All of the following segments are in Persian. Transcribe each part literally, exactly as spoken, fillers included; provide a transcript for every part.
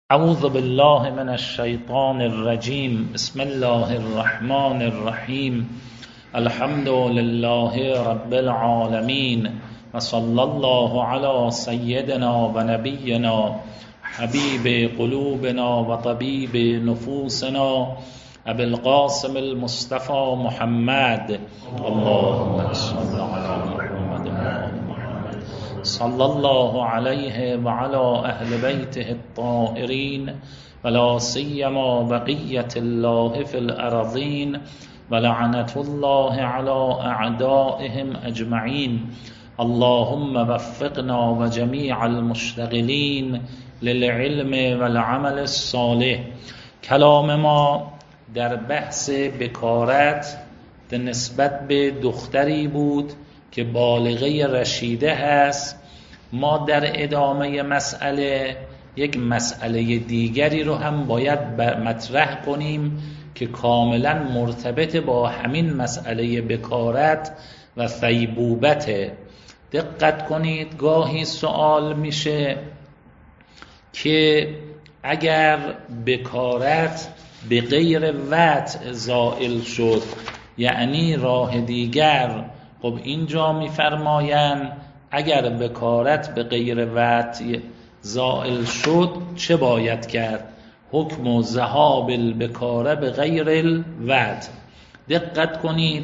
اعوذ بالله من الشیطان الرجیم. بسم الله الرحمن الرحیم. الحمد لله رب العالمین و صلی الله علی سیدنا و نبینا حبیب قلوبنا و طبیب نفوسنا ابی القاسم المصطفى محمد. اللهم صل علی محمد صلی الله علیه و علی اهل بیته الطاهرین و لا سیما بقیة الله فی الارضین و لعنة الله علی اعدائهم اجمعین. اللهم وفقنا و جمیع المشتغلین للعلم و العمل الصالح. کلام ما در بحث بکارت در نسبت به دختری بود که بالغه رشیده هست. ما در ادامه مسئله یک مسئله دیگری رو هم باید مطرح کنیم که کاملا مرتبط با همین مسئله بکارت و ثیبوبته. دقت کنید، گاهی سوال میشه که اگر بکارت به غیر وطء زائل شد، یعنی راه دیگر، خب اینجا میفرمایند اگر بکارت به غیر وطء زائل شد چه باید کرد؟ حکم ذهاب البکاره به غیر الوطء. دقت کنید،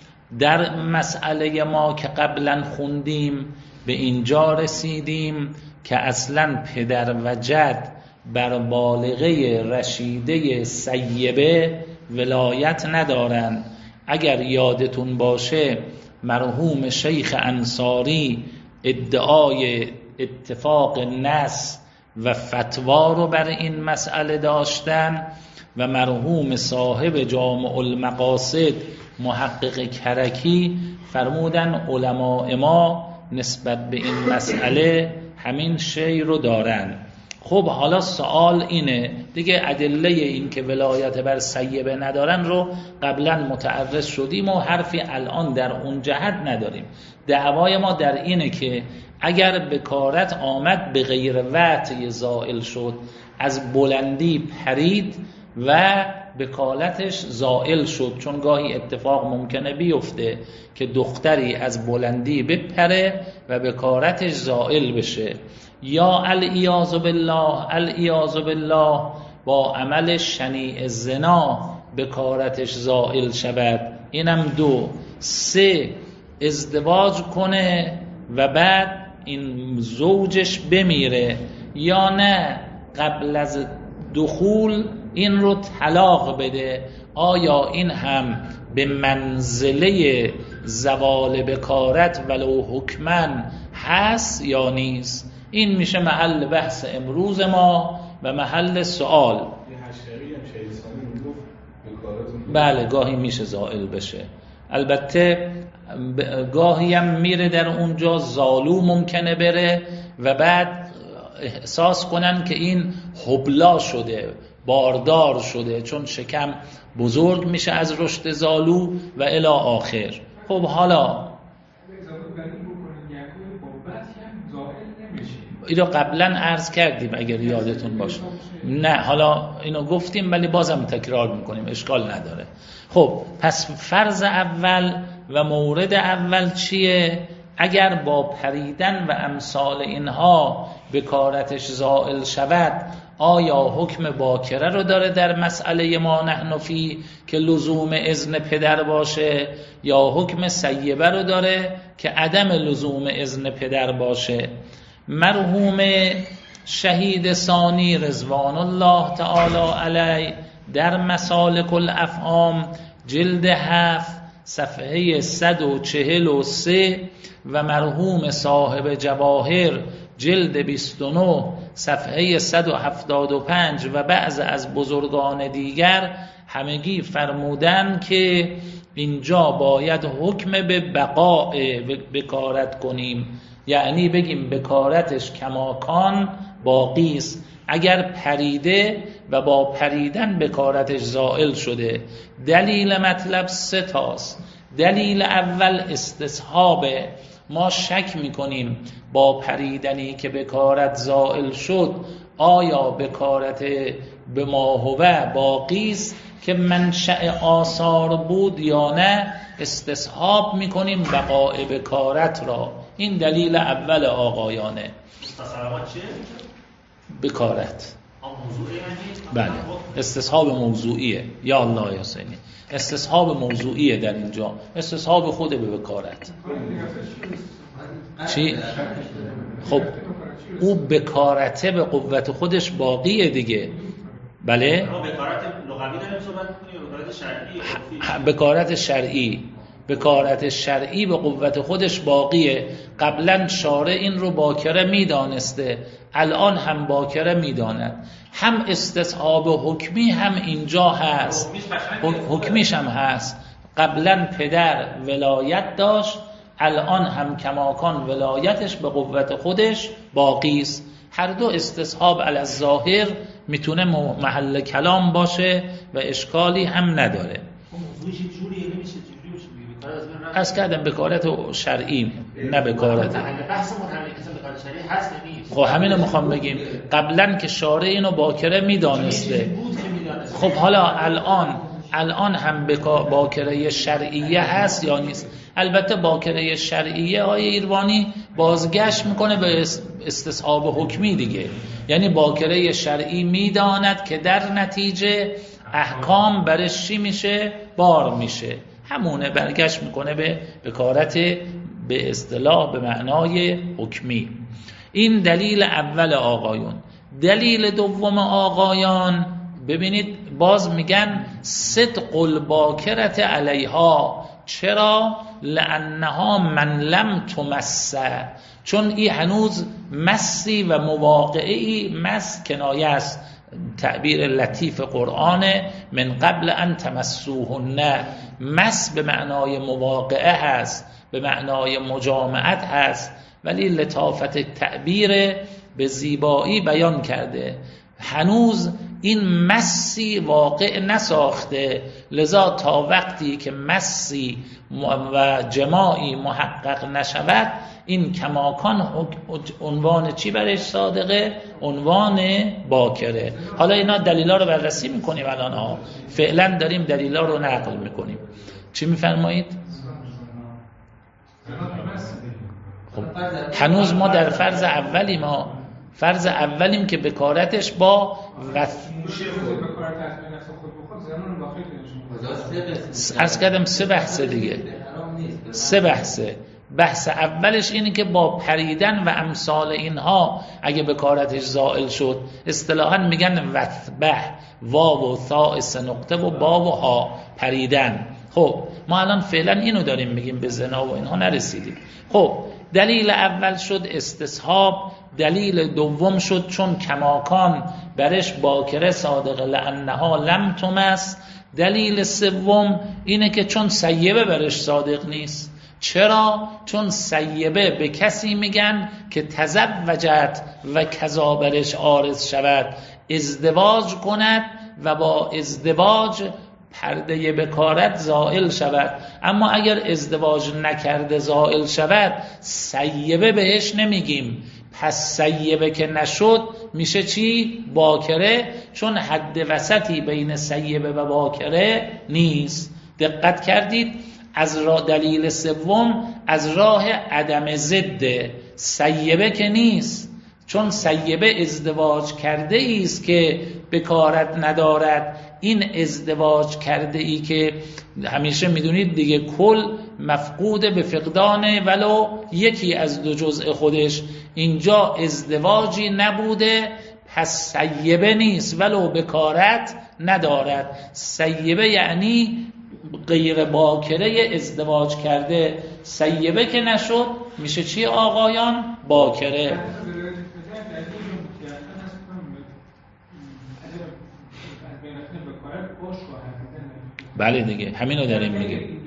در مسئله ما که قبلا خوندیم به اینجا رسیدیم که اصلا پدر و جد بر بالغه رشیده سیبه ولایت ندارند. اگر یادتون باشه مرحوم شیخ انصاری ادعای اتفاق نص و فتوا رو بر این مسئله داشتن و مرحوم صاحب جامع المقاصد محقق کرکی فرمودن علماء ما نسبت به این مسئله همین شی رو دارن. خب حالا سوال اینه دیگه، ادله این که ولایت بر سیبه ندارن رو قبلا متعرض شدیم و حرفی الان در اون جهت نداریم. دعوای ما در اینه که اگر بکارت آمد به غیر وطء زائل شد، از بلندی پرید و بکالتش زائل شد، چون گاهی اتفاق ممکنه بیفته که دختری از بلندی بپره و بکارتش زائل بشه، یا العیاذ بالله العیاذ بالله با عمل شنیع زنا بکارتش زائل شود. اینم دو. سه، ازدواج کنه و بعد این زوجش بمیره، یا نه قبل از دخول این رو طلاق بده. آیا این هم به منزله زوال بکارت ولو حکمن هست یا نیست؟ این میشه محل بحث امروز ما و محل سوال. بله، گاهی میشه زائل بشه، البته گاهی هم میره در اونجا زالو ممکنه بره و بعد احساس کنن که این حبلا شده، باردار شده، چون شکم بزرگ میشه از رشد زالو و الی آخر. خب حالا اینو قبلا عرض کردیم اگر یادتون باشه. نه حالا اینو گفتیم ولی بازم تکرار میکنیم، اشکال نداره. خب پس فرض اول و مورد اول چیه؟ اگر با پریدن و امثال اینها بکارتش زائل شود، آیا حکم باکره رو داره در مسئله ما نحن فی که لزوم اذن پدر باشه، یا حکم سیبه رو داره که عدم لزوم اذن پدر باشه؟ مرحوم شهید ثانی رضوان الله تعالی علیه در مسالک الافهام جلد هفت صفحه صد و چهل و سه و مرحوم صاحب جواهر جلد بیست و نه صفحه صد و هفتاد و پنج و بعض از بزرگان دیگر همگی فرمودن که اینجا باید حکم به بقاء بکارت کنیم، یعنی بگیم بکارتش کماکان باقی است. اگر پریده و با پریدن بکارتش زائل شده. دلیل مطلب سه تاست. دلیل اول استصحابه، ما شک میکنیم با پریدنی که بکارت زائل شد آیا بکارت به ما هو باقی است که منشأ آثار بود یا نه، استصحاب میکنیم بقاء بکارت را. این دلیل اول آقایانه. استصحاب چیه؟ بکارت. موضوعی بله، استصحاب موضوعیه. یا الله یا حسینی، استصحاب موضوعیه در اینجا، استصحاب خود به بکارت. چی؟ خب او بکارته به قوت خودش باقیه دیگه. بله؟ بکارت لغوی داریم صحبت می‌کنیم یا بکارت شرعی؟ بکارت شرعی. بکارت شرعی به قوت خودش باقیه. قبلا شارع این رو باکره میدانسته، الان هم باکره میداند. هم استصحاب حکمی هم اینجا هست، حکمیش هم هست. قبلا پدر ولایت داشت، الان هم کماکان ولایتش به قوت خودش باقی است. هر دو استصحاب علی الظاهر میتونه محل کلام باشه و اشکالی هم نداره. از کردم بکارت شرعی نه بکارت. بحث متعلق به بکارت شرعی هست یا نیست؟ خب همین رو میخوام بگیم. قبلا که شارع اینو باکره میدانسته، خب حالا الان الان هم باکره شرعیه هست یا نیست؟ البته باکره شرعیه های ایروانی بازگشت میکنه به استصحاب حکمی دیگه. یعنی باکره شرعی میداند که در نتیجه احکام برش چی میشه؟ بار میشه. همونه، برگشت میکنه به بکارت به اصطلاح به معنای حکمی. این دلیل اول آقایون. دلیل دوم آقایان، ببینید باز میگن صدق الباکرت علیها. چرا؟ لانها من لم تمس، چون این هنوز مسی و مواقعی، مس کنایه است، تعبیر لطیف قرآن، من قبل ان تمسوهن. مس به معنای مواقعه هست، به معنای مجامعت هست، ولی لطافت تعبیر به زیبایی بیان کرده. هنوز این مسی واقع نساخته، لذا تا وقتی که مسی و جماعی محقق نشود، این کماکان عنوان چی برش صادقه؟ عنوان باکره. حالا اینا دلیلا رو بررسی میکنیم الان ها، فعلا داریم دلیلا رو نقل میکنیم. چی میفرمایید؟ خب هنوز ما در فرض اولی ما فرض اولیم که بکارتش با وث... عرض کردم سه بحثه دیگه، سه بحثه. بحث اولش اینه که با پریدن و امثال اینها اگه بکارتش زائل شد، اصطلاحاً میگن وثبه، واو و ثاء سه نقطه و با و ها، پریدن. خب ما الان فعلا اینو داریم میگیم، به زنا و اینها نرسیدیم. خب دلیل اول شد استصحاب، دلیل دوم شد چون کماکان برش باکره صادقه لانها لم تمس، دلیل سوم اینه که چون سیبه برش صادق نیست. چرا؟ چون سیبه به کسی میگن که تزوجت و کذا برش عارض شود، ازدواج کند و با ازدواج پرده بکارت زائل شود. اما اگر ازدواج نکرده زائل شود، سیبه بهش نمیگیم. پس سیبه که نشد میشه چی؟ باکره، چون حد وسطی بین سیبه و باکره نیست. دقت کردید؟ از راه دلیل سوم از راه عدم ضد، سیبه که نیست، چون سیبه ازدواج کرده ای است که بکارت ندارد. این ازدواج کرده ای که همیشه میدونید دیگه کل مفقود به فقدان ولو یکی از دو جزء خودش. اینجا ازدواجی نبوده، پس سیبه نیست ولو بکارت ندارد. سیبه یعنی غیر باکره ازدواج کرده. سیبه که نشد میشه چی آقایان؟ باکره. بله دیگه همینو داریم میگیم،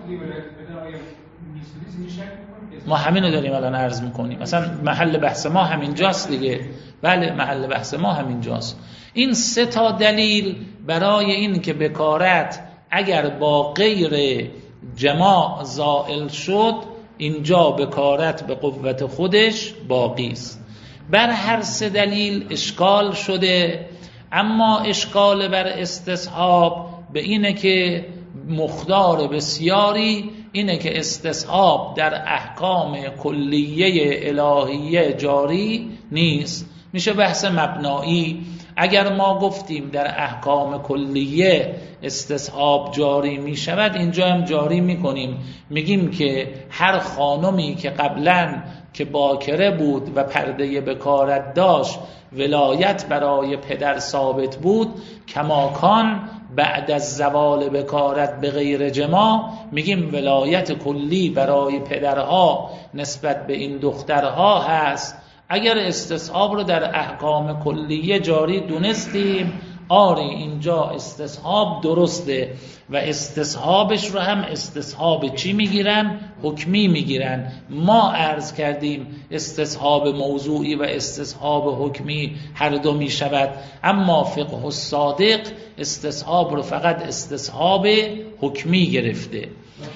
ما همینو داریم الان عرض میکنیم. مثلا محل بحث ما همینجاست دیگه. بله محل بحث ما همینجاست. این سه تا دلیل برای این که بکارت اگر با غیر جماع زائل شد، اینجا بکارت به قوت خودش باقی است. بر هر سه دلیل اشکال شده، اما اشکال بر استصحاب به اینه که مقدار بسیاری اینه که استصحاب در احکام کلیه الهیه جاری نیست. میشه بحث مبنایی. اگر ما گفتیم در احکام کلیه استصحاب جاری می شود، اینجا هم جاری می کنیم. میگیم که هر خانمی که قبلاً که باکره بود و پرده بکارت داشت ولایت برای پدر ثابت بود، کماکان بعد از زوال بکارت به غیر جماع میگیم ولایت کلی برای پدرها نسبت به این دخترها هست. اگر استصحاب رو در احکام کلیه جاری دونستیم، آره اینجا استصحاب درسته و استصحابش رو هم استصحاب چی میگیرن؟ حکمی میگیرن. ما عرض کردیم استصحاب موضوعی و استصحاب حکمی هر دو میشود، اما فقه الصادق استصحاب رو فقط استصحاب حکمی گرفته.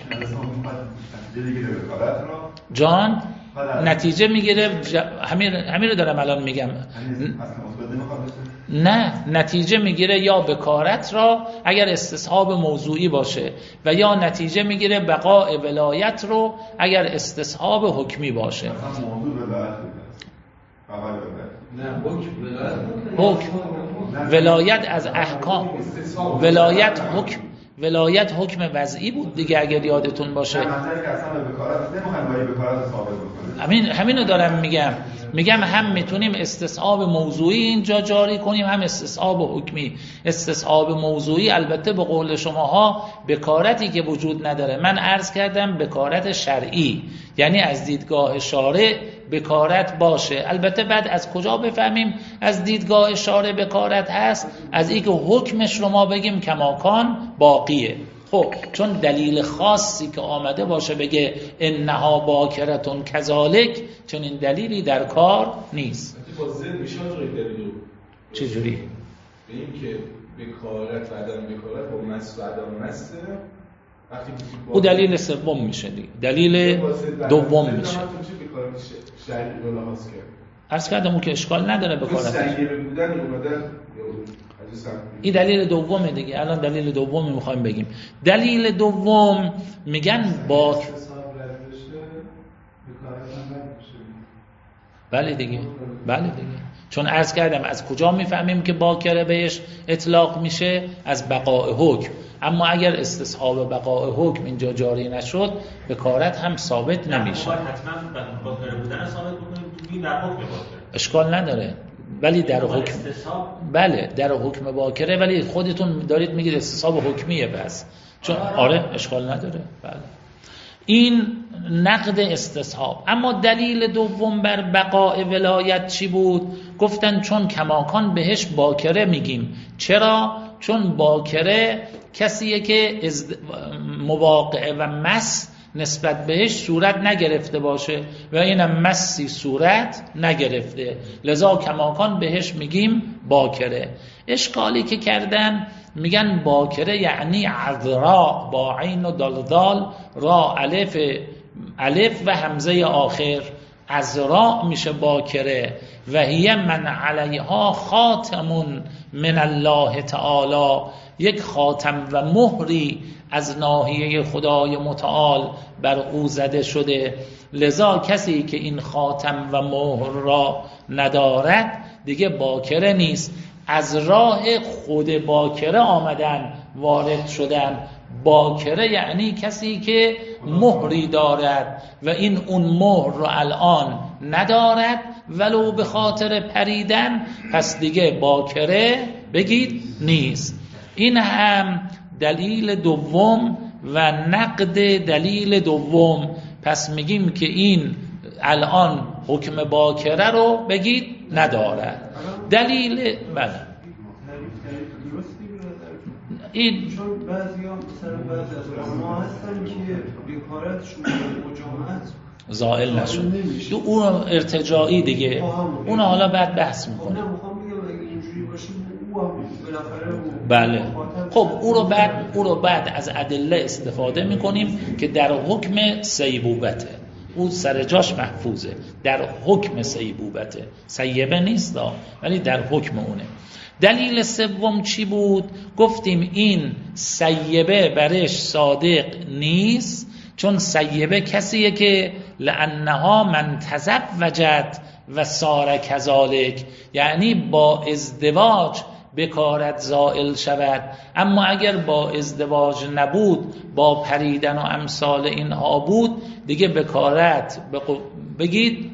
جان نتیجه میگیره، همین همین رو دارم الان میگم. نه، نتیجه میگیره یا بکارت را اگر استصحاب موضوعی باشه و یا نتیجه میگیره بقاء ولایت رو اگر استصحاب حکمی باشه. حکم ولایت از احکام، ولایت حکم ولایت حکم وضعی بود دیگه اگر یادتون باشه. همین همینو دارم میگم. میگم هم میتونیم استصحاب موضوعی اینجا جاری کنیم، هم استصحاب حکمی. استصحاب موضوعی البته به قول شماها بکارتی که وجود نداره. من عرض کردم بکارت شرعی، یعنی از دیدگاه شارع بکارت باشه. البته بعد از کجا بفهمیم از دیدگاه شارع بکارت هست؟ از اینکه حکمش رو ما بگیم کماکان باقیه. خب چون دلیل خاصی که آمده باشه بگه انها باکرتون کذالک، چون این دلیلی در کار نیست. با ضد میشه دلیل چه جوری؟ بگیم که بکارت و عدم بکارت با مس و عدم مس وقتی او دلیل سوم میشه دیگه، دلیل دوم میشه. عرض کردم اون که اشکال نداره بکارت. این دلیل دومه دیگه. الان دلیل دومی میخوایم بگیم. دلیل دوم میگن با بله دیگه، بله دیگه. چون عرض کردم از کجا میفهمیم که باکره بهش اطلاق میشه؟ از بقاء حکم. اما اگر استصحاب بقاء حکم اینجا جاری نشد، بکارت هم ثابت نمیشه. حتما باکره بودن ثابت بکنیم در حکم باکره. اشکال نداره. ولی در حکم بله در حکم باکره، ولی خودتون دارید میگید استصحاب حکمیه بس. چون آره اشکال نداره. بله این نقد استصحاب. اما دلیل دوم بر بقاء ولایت چی بود؟ گفتن چون کماکان بهش باکره میگیم. چرا؟ چون باکره کسیه که مواقعه و مس نسبت بهش صورت نگرفته باشه و اینم مسی صورت نگرفته، لذا کماکان بهش میگیم باکره. اشکالی که کردن میگن باکره یعنی عذرا با عین و دالدال را الف الف و همزه آخر، عذرا میشه باکره. و هی من علیها خاتم من الله تعالی، یک خاتم و مهری از ناحیه خدای متعال بر او زده شده. لذا کسی که این خاتم و مهر را ندارد دیگه باکره نیست. از راه خود باکره آمدن وارد شدن. باکره یعنی کسی که مهری دارد و این اون مهر رو الان ندارد ولو به خاطر پریدن، پس دیگه باکره بگید نیست. این هم دلیل دوم و نقد دلیل دوم. پس میگیم که این الان حکم باکره رو بگید ندارد. دلیل بله این چون بعضی ها مثلا بعضی از علما هستن که بیکارتشون مجامعت زائل نشد، اون ارتجاعی دیگه، اون حالا بعد بحث میکنه. نه میخوام بگم اگه اینجوری باشه او هم بالاخره بله خب او رو بعد او رو بعد از ادله استفاده میکنیم که در حکم سیبوبته، او سر جاش محفوظه، در حکم سیبوبته، سیبه نیست ولی در حکم اونه. دلیل سوم چی بود؟ گفتیم این سیبه برش صادق نیست، چون سیبه کسیه که لانها من تزوجت و سار کذالک، یعنی با ازدواج بکارت زائل شود. اما اگر با ازدواج نبود، با پریدن و امثال اینها بود، دیگه بکارت بگید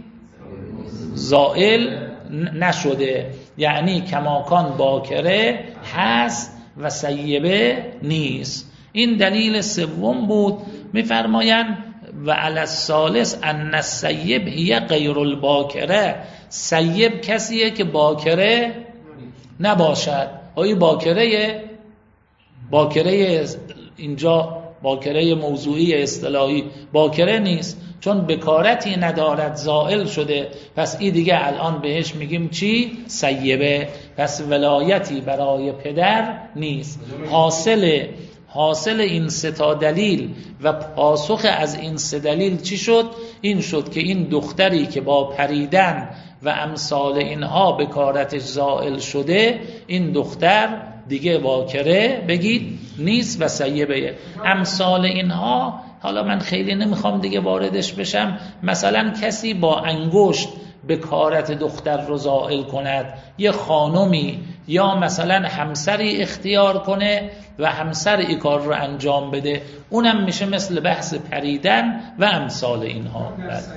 زائل نشده، یعنی کماکان باکره هست و سیبه نیست. این دلیل سوم بود. میفرمایند و علی الثالث ان السیب هی غیر الباکره، سیب کسیه که باکره نباشد. آیا باکره باکره اینجا باکره موضوعی اصطلاحی باکره نیست، چون بکارتی ندارد، زائل شده، پس این دیگه الان بهش میگیم چی؟ سیبه. پس ولایتی برای پدر نیست. حاصل حاصل این سه تا دلیل و پاسخ از این سه دلیل چی شد؟ این شد که این دختری که با پریدن و امثال اینها بکارتش زائل شده، این دختر دیگه باکره بگید نیست و سیبه. امثال اینها حالا من خیلی نمیخوام دیگه واردش بشم، مثلا کسی با انگشت بکارت دختر رو زائل کند، یه خانمی یا مثلا همسری اختیار کنه و همسر این کار رو انجام بده، اونم میشه مثل بحث پریدن و امثال اینها. در معنای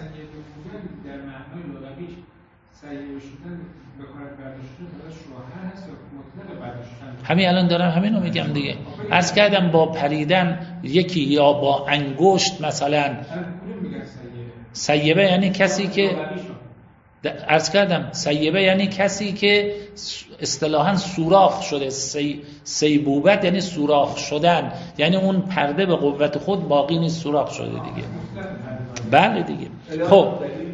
لغویش سیبه شدن بکارت برداشتن برای شوهر هست و مطلق برداشتن. همین الان دارم همین رو میگم دیگه. عرض کردم با پریدن یکی یا با انگشت مثلا سیبه یعنی کسی که عرض کردم سیبه یعنی کسی که اصطلاحاً سوراخ شده. سی سیبوبت یعنی سوراخ شدن، یعنی اون پرده به قوت خود باقی نیست، سوراخ شده دیگه. بله دیگه. خب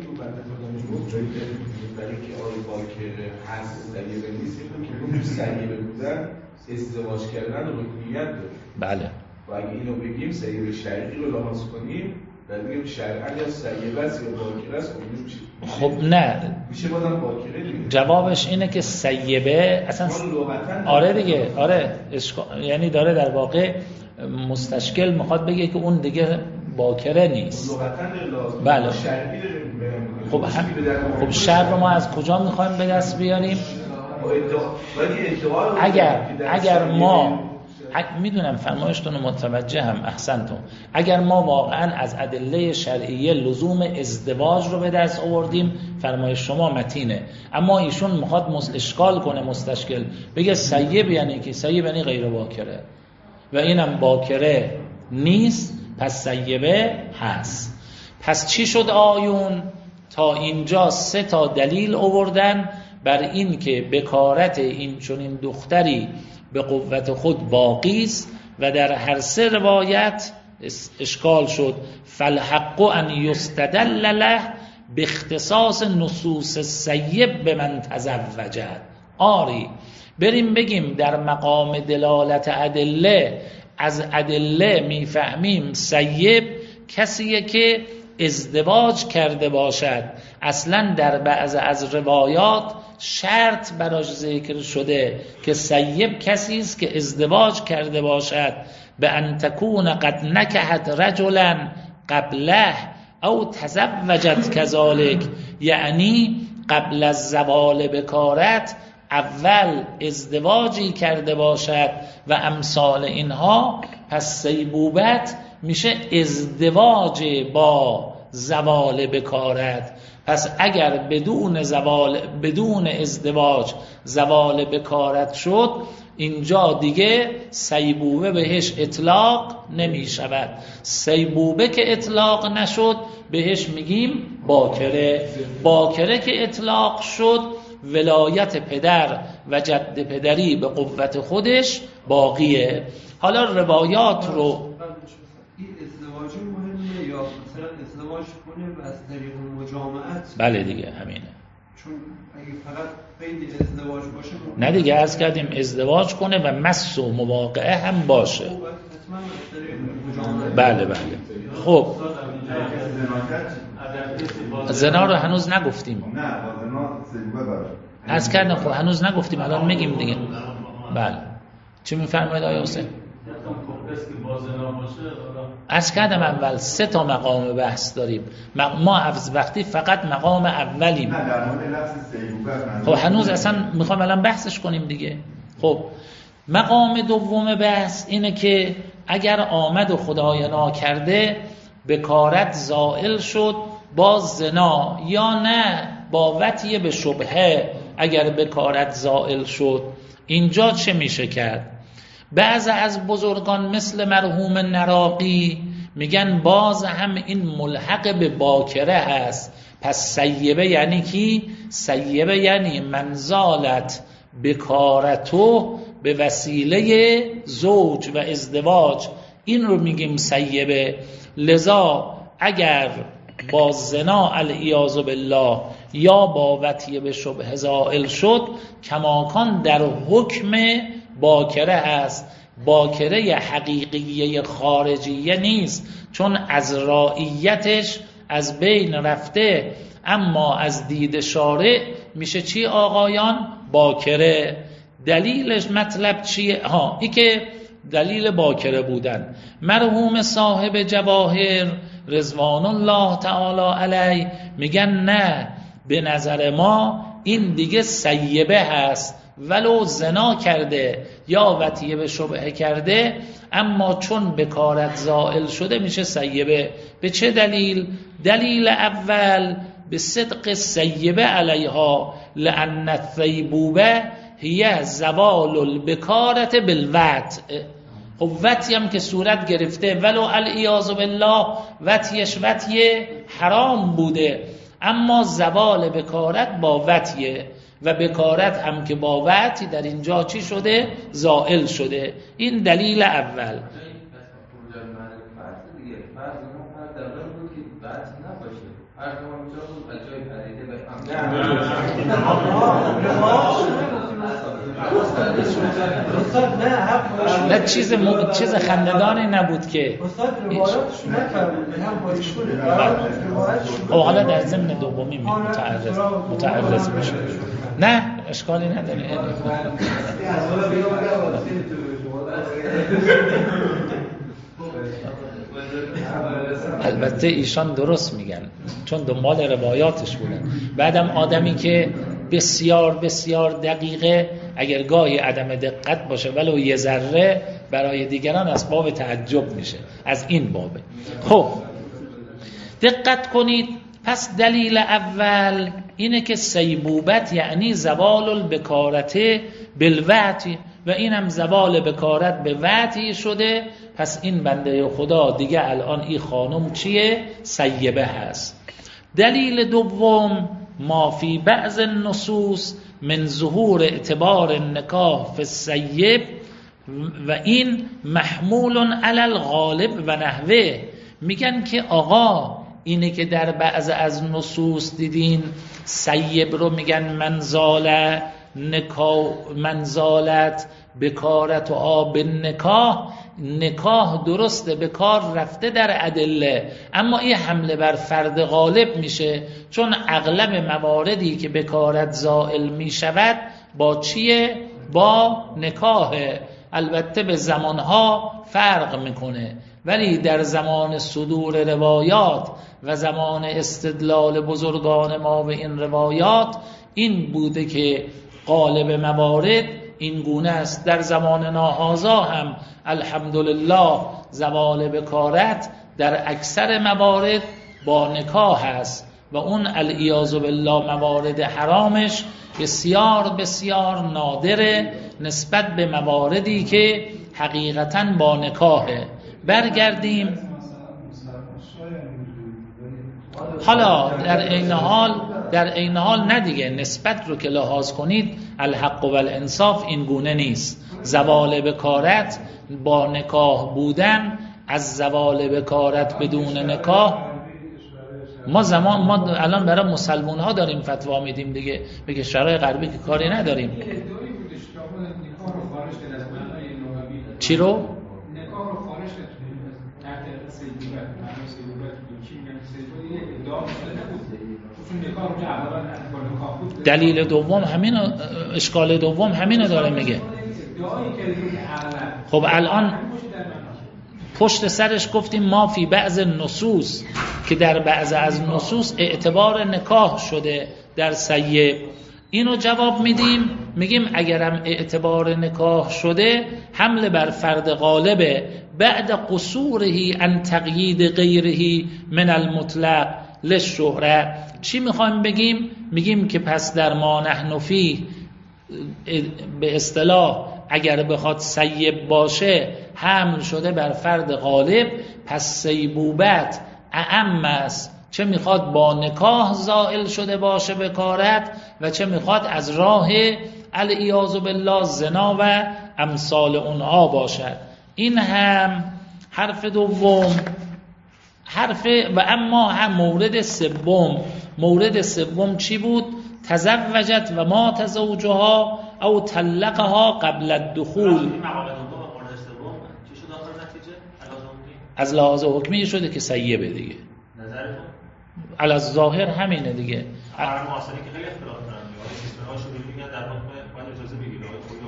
ازدواج کردن رکنیت داره. بله. و اگه اینو بگیم سیبه شرعی رو لحاظ کنیم و بگیم شرعی یا سیبه است یا باکره است، خب نه میشه بازم باکره دیگه. جوابش اینه که سیبه اصلا آره دیگه، آره اشکا... یعنی داره در واقع مستشکل میخواد بگه که اون دیگه باکره نیست. بله. خب هم... خب شر رو ما از کجا میخوایم به دست بیاریم؟ اگر اگر ما میدونم فرمایشتون رو متوجهم، احسنتون. اگر ما واقعا از ادله شرعیه لزوم ازدواج رو به دست آوردیم، فرمایش شما متینه، اما ایشون میخواد مس... اشکال کنه، مستشکل بگه سیب یعنی که سیب یعنی غیر باکره و اینم باکره نیست، پس سیبه هست. پس چی شد آیون؟ تا اینجا سه تا دلیل آوردن بر این که بکارت این چنین دختری به قوت خود باقی است و در هر سه روایت اشکال شد. فالحق ان یستدل له باختصاص نصوص السیب به من تزوجد. آری بریم بگیم در مقام دلالت ادله، از ادله میفهمیم سیب کسیه که ازدواج کرده باشد. اصلا در بعض از روایات شرط براش ذکر شده که سیب کسی است که ازدواج کرده باشد، به ان تکون قد نکحت رجلا قبله او تزوجت کذالک، یعنی قبل از زوال بکارت اول ازدواجی کرده باشد و امثال اینها. پس سیبوبت میشه ازدواج با زوال بکارت. پس اگر بدون زوال بدون ازدواج زوال بکارت شد، اینجا دیگه سیبوبه بهش اطلاق نمی شود. سیبوبه که اطلاق نشد بهش میگیم باکره. باکره که اطلاق شد ولایت پدر و جد پدری به قوت خودش باقیه. حالا روایات رو این ازدواج مهمه یا مثلا ازدواج کنه و از طریق مجامعت؟ بله دیگه همینه. چون اگه فقط قید ازدواج باشه نه دیگه، عرض کردیم ازدواج کنه و مس و مواقعه هم باشه. حتما از طریق مجامعت. بله بله. خب ازدواج زنا رو هنوز نگفتیم. نه با زنا سیبوبه داره از کردن خب هنوز نگفتیم، الان میگیم دیگه. بله چی میفرمایید آقای حسین؟ از کردم اول سه تا مقام بحث داریم، ما از وقتی فقط مقام اولیم. نه در مورد لفظ سیبوبه خب هنوز اصلا میخوام الان بحثش کنیم دیگه. خب مقام دوم بحث اینه که اگر آمد و خدای ناکرده بکارت زائل شد با زنا، یا نه با وطی به شبهه اگر بکارت زائل شد، اینجا چه میشه کرد؟ بعض از بزرگان مثل مرحوم نراقی میگن باز هم این ملحق به باکره هست. پس سیبه یعنی کی؟ سیبه یعنی منزالت بکارتو به وسیله زوج و ازدواج، این رو میگیم سیبه. لذا اگر با زنا العیاذ بالله یا با وطی به شبه زائل شد، کماکان در حکم باکره هست. باکره حقیقیه خارجیه نیست، چون از رائیتش از بین رفته، اما از دید شارع میشه چی آقایان؟ باکره. دلیلش مطلب چیه؟ ها ای که دلیل باکره بودن. مرحوم صاحب جواهر رضوان الله تعالی علیه میگن نه، به نظر ما این دیگه سیبه هست، ولو زنا کرده یا وطیه به شبهه کرده، اما چون بکارت زائل شده میشه سیبه. به چه دلیل؟ دلیل اول به صدق سیبه علیها، لأن الثیبوبه هی زوال البکارت بالوطء. خب وطی هم که صورت گرفته، ولو العیاذ بالله وطیش وطی حرام بوده، اما زوال بکارت با وطیه، و بکارت هم که با وطی در اینجا چی شده؟ زائل شده. این دلیل اول. نه چیز م... چیز خنددانی نبود که او حالا در ضمن دومی متعرض متعرض میشه. نه اشکالی نداره. البته ایشان درست میگن چون دنبال روایاتش بودن. بعدم آدمی که بسیار بسیار دقیقه، اگر گاهی عدم دقت باشه ولو یه ذره، برای دیگران اسباب تعجب میشه. از این بابه. خب دقت کنید. پس دلیل اول اینه که سیبوبت یعنی زوال البکارت بالوطی، و اینم زوال بکارت به وطی شده. پس این بنده خدا دیگه الان این خانم چیه؟ سیبه هست. دلیل دوم ما فی بعض النصوص من ظهور اعتبار النکاح فی السیب، و این محمول علی الغالب و نحوه. میگن که آقا اینه که در بعض از نصوص دیدین سیب رو میگن منزال نکاح، منزالت بکارت و آب نکاح. نکاح درسته به کار رفته در ادله، اما این حمله بر فرد غالب میشه، چون اغلب مواردی که بکارت زائل میشود با چیه؟ با نکاحه. البته به زمانها فرق میکنه، ولی در زمان صدور روایات و زمان استدلال بزرگان ما به این روایات این بوده که غالب موارد این گونه است. در زمان ناهازا هم الحمدلله زوال بکارت در اکثر موارد با نکاح است، و اون العیاذ بالله موارد حرامش بسیار بسیار نادره نسبت به مواردی که حقیقتاً با نکاحه. برگردیم. حالا در این حال در این حال نه دیگه، نسبت رو که لحاظ کنید الحق و الانصاف این گونه نیست. زوال بکارت با نکاح بودن از زوال بکارت بدون نکاح، ما زمان ما الان برای مسلمان ها داریم فتوا میدیم دیگه، به کشورهای غربی که کاری نداریم. چی رو؟ میگن سیبا یه ادعا شده نبود چون نکاح اونجا اولا ادعا نکاح بود. دلیل دوم همین، اشکال دوم همینو داره میگه. ادعایی که اغلب خب الان پشت سرش گفتیم ما فی بعض نصوص که در بعض از نصوص اعتبار نکاح شده در سیب. اینو جواب میدیم میگیم اگرم اعتبار نکاح شده حمل بر فرد غالبه بعد قصوره ان تقیید غیره من المطلق للشهره. چی میخوایم بگیم؟ میگیم که پس در ما نحن فیه به اصطلاح اگر بخواد سیب باشه حمل شده بر فرد غالب، پس سیبوبت اعم است، چه میخواد با نکاح زائل شده باشه بکارت و چه میخواد از راه العیاذ بالله زنا و امثال اونها باشد. این هم حرف دوم. حرف و اما هم مورد سوم، مورد سوم چی بود؟ تزوجت و ما تزوجها او طلقها قبل الدخول. از لحاظ حکمی شده که سیبه دیگه. نظرتون؟ علی الظاهر همینه دیگه. هر معاصری که خیلی اختلاف دارن میگه سیستم‌ها شروع میگن در حکم باید اجازه بگیره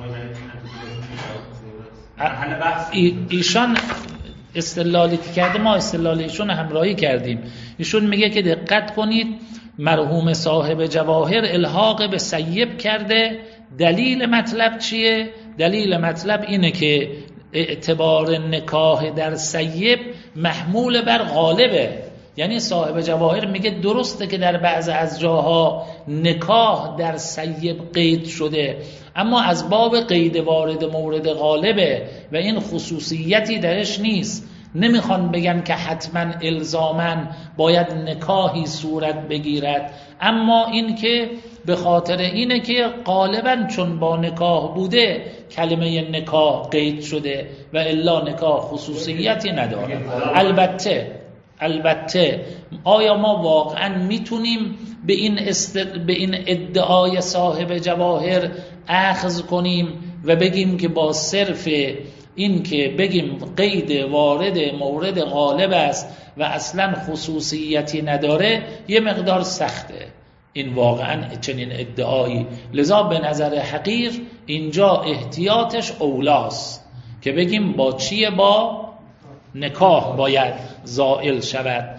آقای حل بحث. ایشان استدلالی که کرده ما استدلال ایشون همراهی کردیم. ایشون میگه که دقت کنید مرحوم صاحب جواهر الحاق به سیب کرده. دلیل مطلب چیه؟ دلیل مطلب اینه که اعتبار نکاح در سیب محمول بر غالبه. یعنی صاحب جواهر میگه درسته که در بعض از جاها نکاح در سیب قید شده، اما از باب قید وارد مورد غالبه و این خصوصیتی درش نیست. نمیخوان بگن که حتما الزاماً باید نکاحی صورت بگیرد، اما این که به خاطر اینه که غالباً چون با نکاح بوده کلمه نکاح قید شده و الا نکاح خصوصیتی نداره. البته البته آیا ما واقعاً میتونیم به این است... به این ادعای صاحب جواهر اخذ کنیم و بگیم که با صرف این که بگیم قید وارد مورد غالب است و اصلا خصوصیتی نداره یه مقدار سخته این واقعا چنین ادعایی. لذا به نظر حقیر اینجا احتیاطش اولاست که بگیم با چیه؟ با نکاح باید زائل شود.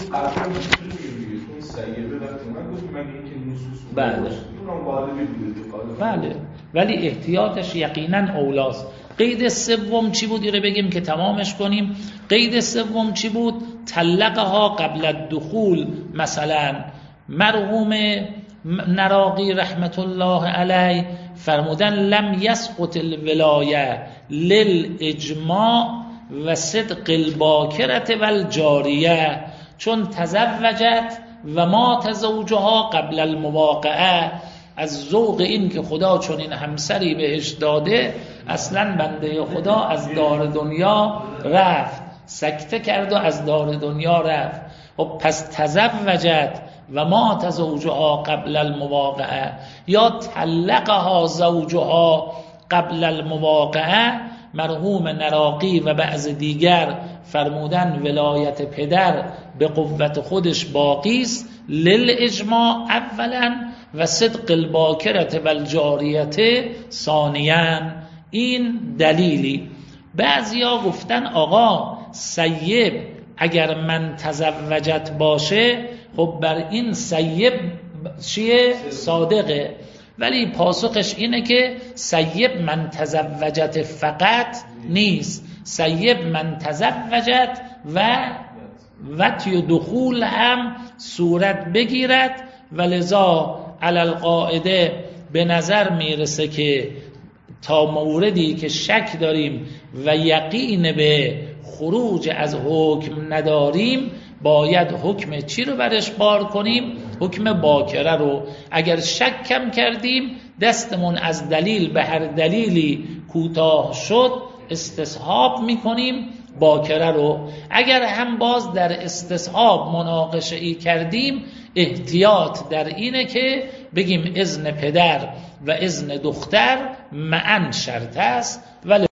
بله بله، ولی احتیاطش یقینا اولاست. قید سوم چی بود؟ رو بگیم که تمامش کنیم. قید سوم چی بود؟ طلقها قبل الدخول. مثلا مرحوم نراقی رحمت الله علیه فرمودن لم یسقط الولایه للاجماع و صدق الباکرت و الجاریه، چون تزوجت و ما تزوجها قبل المواقعه، از ذوق این که خدا چون این همسری بهش داده اصلا بنده خدا از دار دنیا رفت، سکته کرد و از دار دنیا رفت. و پس تزوجت و ما تزوجها قبل المواقعه یا طلقها زوجها قبل المواقعه. مرحوم نراقی و بعض دیگر فرمودن ولایت پدر به قوت خودش باقی است للاجماع اولا و صدق الباکرت و الجاریت ثانیاً. این دلیلی. بعضیا گفتن آقا سیب اگر من تزوجت باشه خب بر این سیب چیه؟ صادقه. ولی پاسخش اینه که سیب من تزوجت فقط نیست، سیب من تزوجت و وطی دخول هم صورت بگیرد و لذا علی القاعده به نظر میرسه که تا موردی که شک داریم و یقین به خروج از حکم نداریم باید حکم چی رو برش بار کنیم؟ حکم باکره رو. اگر شک کم کردیم دستمون از دلیل به هر دلیلی کوتاه شد استصحاب میکنیم باکره رو. اگر هم باز در استصحاب مناقشه ای کردیم احتیاط در اینه که بگیم اذن پدر و اذن دختر معاً شرط است. ولی